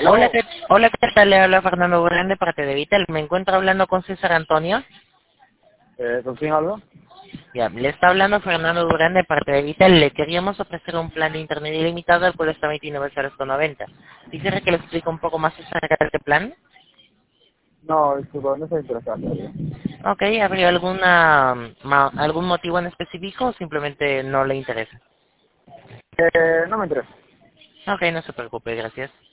Hola, ¿Aló? ¿qué tal? Le habla Fernando Durán de parte de Vitel. Me encuentro hablando con César Antonio. ¿Con quién hablo? Ya, le está hablando Fernando Durán de parte de Vitel. Le queríamos ofrecer un plan de internet ilimitado al cual está 29,90 €. Quisiera que le explique un poco más acerca de este plan. No, disculpa, no estoy interesado todavía. Ok, ¿habría algún motivo en específico o simplemente no le interesa? No me interesa. Ok, no se preocupe, gracias.